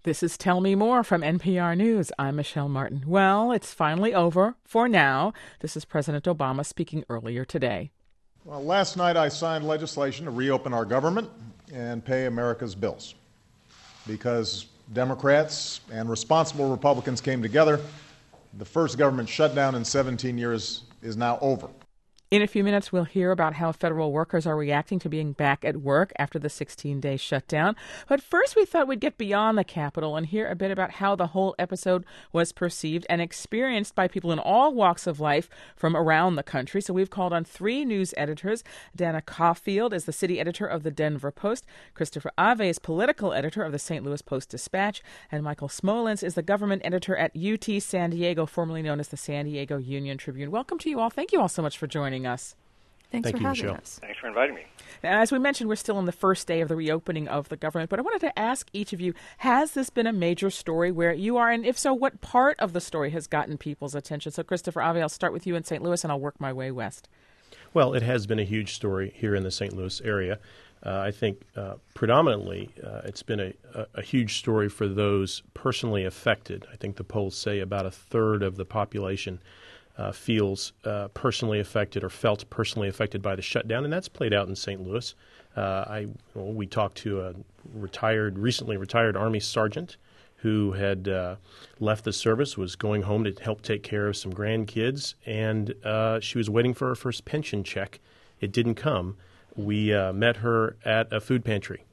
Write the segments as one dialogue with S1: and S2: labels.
S1: This is Tell Me More from NPR News. I'm Michelle Martin. Well, it's finally over for now. This is President Obama speaking earlier today.
S2: Well, last night I signed legislation to reopen our government and pay America's bills. Because Democrats and responsible Republicans came together, the first government shutdown in 17 years is now over.
S1: In a few minutes, we'll hear about how federal workers are reacting to being back at work after the 16-day shutdown. But first, we thought we'd get beyond the Capitol and hear a bit about how the whole episode was perceived and experienced by people in all walks of life from around the country. So we've called on three news editors. Dana Caulfield is the city editor of the Denver Post. Christopher Ave is political editor of the St. Louis Post-Dispatch. And Michael Smolens is the government editor at UT San Diego, formerly known as the San Diego Union Tribune. Welcome to you all. Thank you all so much for joining us.
S3: Thank
S4: for
S3: you,
S4: having
S3: Michelle.
S4: us.
S5: Thanks for inviting me.
S1: Now, as we mentioned, we're still on the first day of the reopening of the government, but I wanted to ask each of you, has this been a major story where you are? And if so, what part of the story has gotten people's attention? So, Christopher Ave, I'll start with you in St. Louis, and I'll work my way west.
S3: Well, it has been a huge story here in the St. Louis area. I think predominantly it's been a huge story for those personally affected. I think the polls say about a third of the population feels personally affected or felt personally affected by the shutdown, and that's played out in St. Louis. We talked to a recently retired Army sergeant who had left the service, was going home to help take care of some grandkids, and she was waiting for her first pension check. It didn't come. We met her at a food pantry.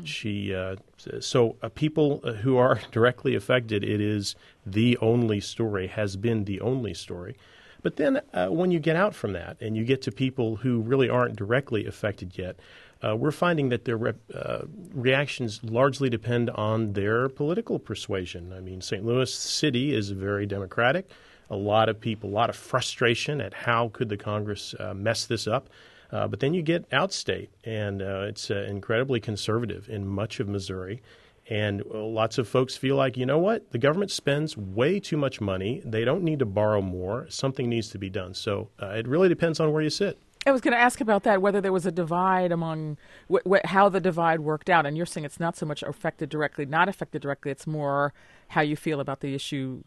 S3: People who are directly affected, it is the only story, has been the only story. But then when you get out from that and you get to people who really aren't directly affected yet, we're finding that their reactions largely depend on their political persuasion. I mean, St. Louis City is very Democratic. A lot of frustration at how could the Congress mess this up. But then you get outstate, and it's incredibly conservative in much of Missouri. And lots of folks feel like, you know what, the government spends way too much money. They don't need to borrow more. Something needs to be done. So it really depends on where you sit.
S1: I was going to ask about that, whether there was a divide among how the divide worked out. And you're saying it's not so much affected directly, not affected directly. It's more how you feel about the issue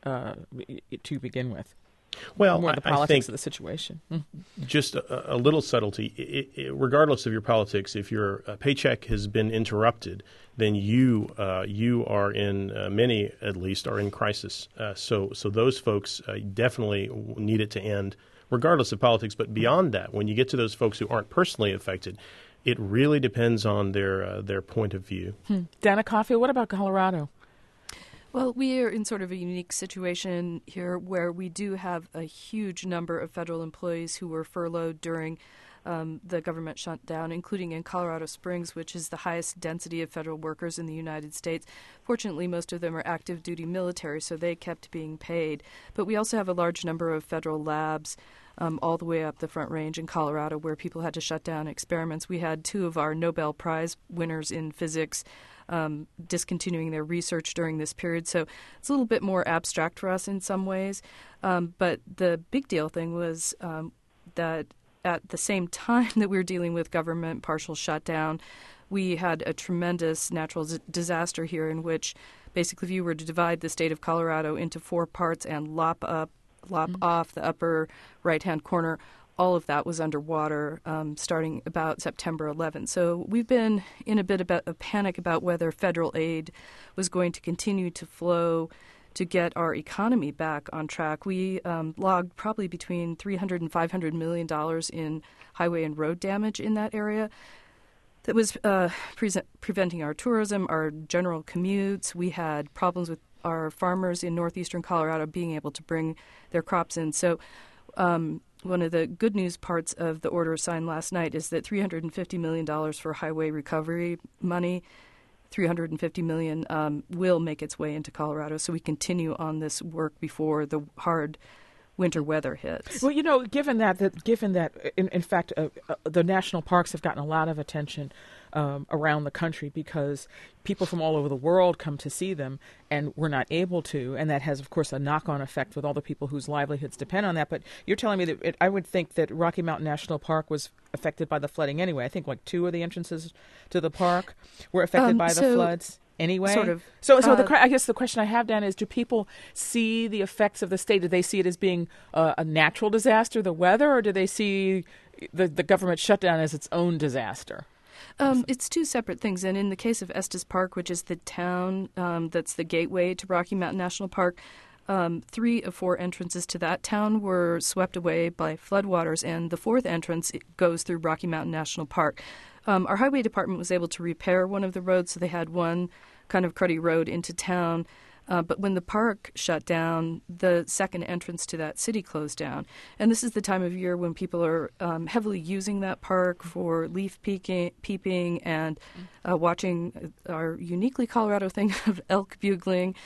S1: to begin with.
S3: Well,
S1: more the politics of the situation.
S3: Just a little subtlety. Regardless of your politics, if your paycheck has been interrupted, then you are in many, at least, are in crisis. So those folks definitely need it to end, regardless of politics. But beyond that, when you get to those folks who aren't personally affected, it really depends on their point of view.
S1: Dana Caulfield, what about Colorado?
S4: Well, we are in sort of a unique situation here where we do have a huge number of federal employees who were furloughed during the government shutdown, including in Colorado Springs, which is the highest density of federal workers in the United States. Fortunately, most of them are active duty military, so they kept being paid. But we also have a large number of federal labs all the way up the Front Range in Colorado where people had to shut down experiments. We had two of our Nobel Prize winners in physics discontinuing their research during this period. So it's a little bit more abstract for us in some ways. But the big deal thing was that at the same time that we were dealing with government partial shutdown, we had a tremendous natural disaster here in which basically if you were to divide the state of Colorado into four parts and lop off the upper right-hand corner, all of that was underwater starting about September 11th. So we've been in a bit of a panic about whether federal aid was going to continue to flow to get our economy back on track. We logged probably between $300 and $500 million in highway and road damage in that area. That was preventing our tourism, our general commutes. We had problems with our farmers in northeastern Colorado being able to bring their crops in. So one of the good news parts of the order signed last night is that $350 million for highway recovery money, $350 million will make its way into Colorado. So we continue on this work before the hard winter weather hits.
S1: Well, you know, given that in fact, the national parks have gotten a lot of attention around the country because people from all over the world come to see them, and we're not able to, and that has, of course, a knock-on effect with all the people whose livelihoods depend on that. But you're telling me that I would think that Rocky Mountain National Park was affected by the flooding anyway. I think like 2 of the entrances to the park were affected by the floods. anyway?
S4: Sort of.
S1: I guess the question I have, Dan, is do people see the effects of the state? Do they see it as being a natural disaster, the weather, or do they see the government shutdown as its own disaster?
S4: It's two separate things. And in the case of Estes Park, which is the town that's the gateway to Rocky Mountain National Park, 3 of 4 entrances to that town were swept away by floodwaters, and the 4th entrance goes through Rocky Mountain National Park. Our highway department was able to repair one of the roads, so they had one kind of cruddy road into town. But when the park shut down, the second entrance to that city closed down. And this is the time of year when people are heavily using that park for leaf peeping and watching our uniquely Colorado thing of elk bugling.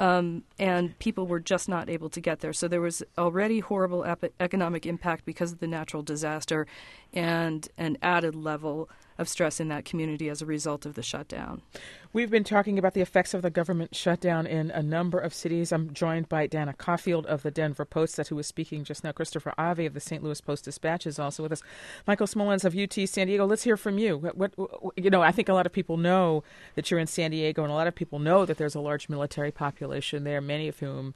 S4: And people were just not able to get there. So there was already horrible economic impact because of the natural disaster and an added level of stress in that community as a result of the shutdown.
S1: We've been talking about the effects of the government shutdown in a number of cities. I'm joined by Dana Caulfield of the Denver Post, that's who was speaking just now. Christopher Ave of the St. Louis Post-Dispatch is also with us. Michael Smolens of UT San Diego. Let's hear from you. What I think a lot of people know that you're in San Diego, and a lot of people know that there's a large military population there, many of whom,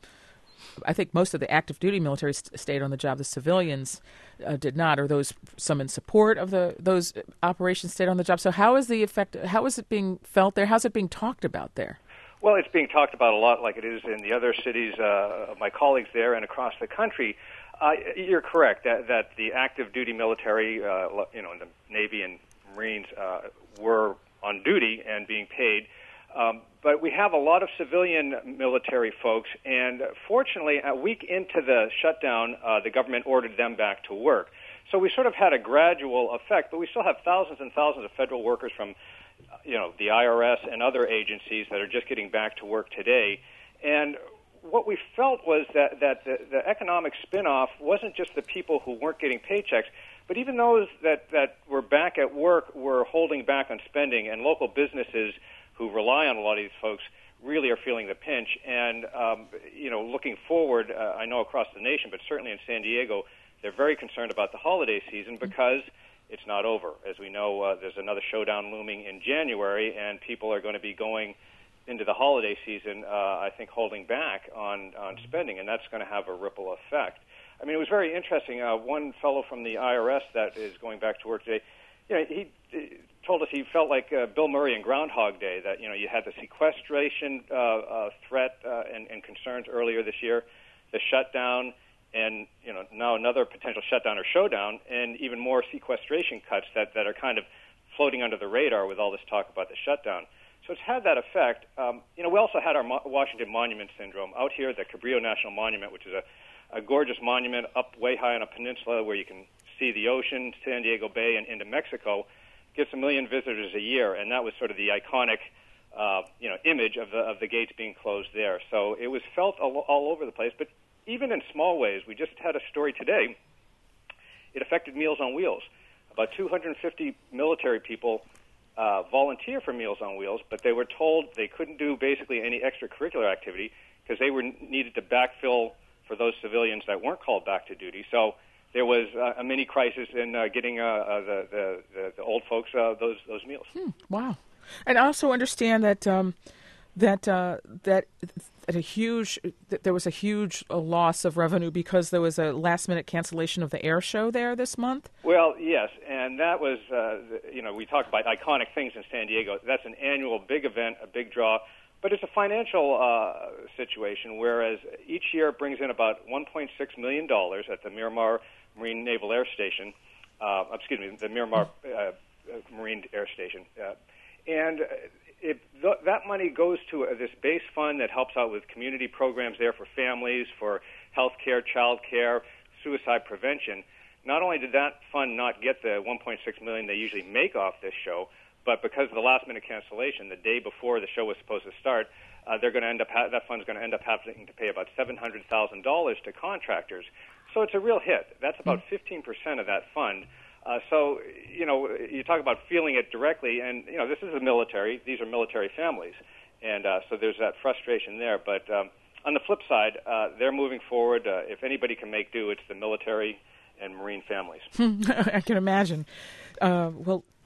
S1: I think most of the active duty military stayed on the job. The civilians did not, or some in support of those operations stayed on the job. So how is the effect? How is it being felt there? How's it being talked about there?
S5: Well, it's being talked about a lot, like it is in the other cities of my colleagues there and across the country. You're correct that the active duty military, the Navy and Marines, were on duty and being paid. But we have a lot of civilian military folks, and fortunately, a week into the shutdown, the government ordered them back to work. So we sort of had a gradual effect, but we still have thousands and thousands of federal workers from, the IRS and other agencies that are just getting back to work today. And what we felt was that the economic spin-off wasn't just the people who weren't getting paychecks, but even those that were back at work were holding back on spending, and local businesses who rely on a lot of these folks really are feeling the pinch. And, looking forward, I know across the nation, but certainly in San Diego, they're very concerned about the holiday season because it's not over. As we know, there's another showdown looming in January, and people are going to be going into the holiday season, I think, holding back on spending, and that's going to have a ripple effect. I mean, it was very interesting. One fellow from the IRS that is going back to work today, he told us he felt like Bill Murray in Groundhog Day, that, you had the sequestration threat and concerns earlier this year, the shutdown, and, now another potential shutdown or showdown, and even more sequestration cuts that are kind of floating under the radar with all this talk about the shutdown. So it's had that effect. We also had our Washington Monument Syndrome. Out here, the Cabrillo National Monument, which is a gorgeous monument up way high on a peninsula where you can see the ocean, San Diego Bay, and into Mexico, gets 1 million visitors a year, and that was sort of the iconic, image of the gates being closed there. So it was felt all over the place. But even in small ways, we just had a story today. It affected Meals on Wheels. About 250 military people volunteer for Meals on Wheels, but they were told they couldn't do basically any extracurricular activity because they were needed to backfill for those civilians that weren't called back to duty. So there was a mini crisis in getting the old folks those meals.
S1: Wow. And I also understand that there was a huge loss of revenue because there was a last-minute cancellation of the air show there this month.
S5: Well, yes, and that was we talk about iconic things in San Diego. That's an annual big event, a big draw, but it's a financial situation. Whereas each year it brings in about $1.6 million at the Miramar Marine Naval Air Station. The Miramar Marine Air Station. That money goes to this base fund that helps out with community programs there for families, for health care, child care, suicide prevention. Not only did that fund not get the $1.6 million they usually make off this show, but because of the last-minute cancellation, the day before the show was supposed to start, they're going to end up that fund's going to end up having to pay about $700,000 to contractors. So it's a real hit. That's about 15% of that fund. So, you talk about feeling it directly, and, this is the military. These are military families. And so there's that frustration there. But on the flip side, they're moving forward. If anybody can make do, it's the military and Marine families.
S1: I can imagine. Well,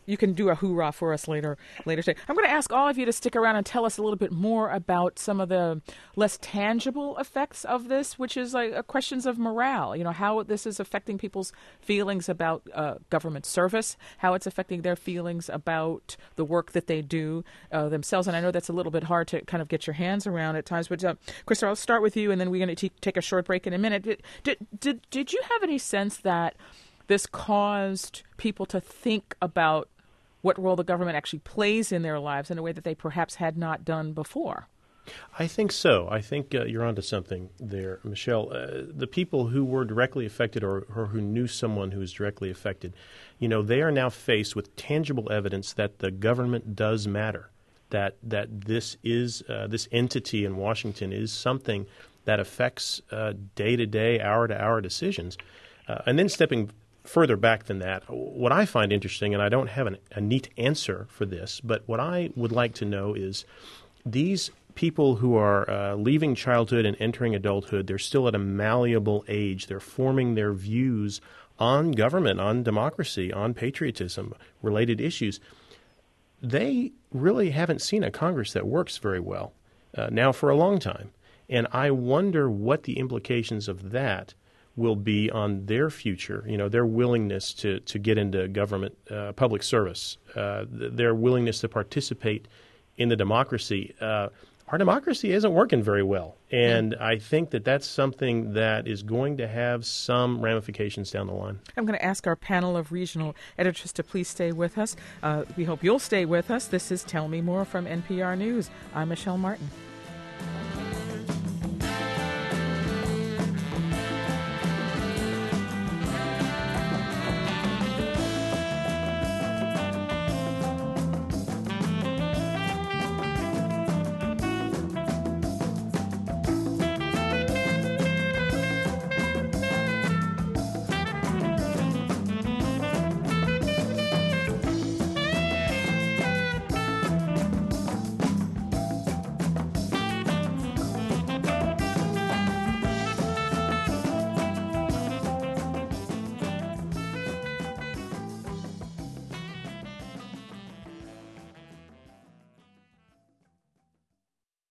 S1: You can do a hoorah for us later today. I'm going to ask all of you to stick around and tell us a little bit more about some of the less tangible effects of this, which is like questions of morale. How this is affecting people's feelings about government service, how it's affecting their feelings about the work that they do themselves. And I know that's a little bit hard to kind of get your hands around at times. But Krista, I'll start with you, and then we're going to take a short break in a minute. Did you have any sense that this caused people to think about what role the government actually plays in their lives in a way that they perhaps had not done before?
S3: I think so. I think you're onto something there, Michelle. The people who were directly affected or who knew someone who was directly affected, they are now faced with tangible evidence that the government does matter, that this entity in Washington is something that affects day-to-day, hour-to-hour decisions. And then stepping further back than that, what I find interesting, and I don't have a neat answer for this, but what I would like to know is these people who are leaving childhood and entering adulthood, they're still at a malleable age. They're forming their views on government, on democracy, on patriotism, related issues. They really haven't seen a Congress that works very well now for a long time. And I wonder what the implications of that will be on their future, their willingness to get into government, public service, their willingness to participate in the democracy. Our democracy isn't working very well, and I think that that's something that is going to have some ramifications down the line.
S1: I'm going to ask our panel of regional editors to please stay with us. We hope you'll stay with us. This is Tell Me More from NPR News. I'm Michelle Martin.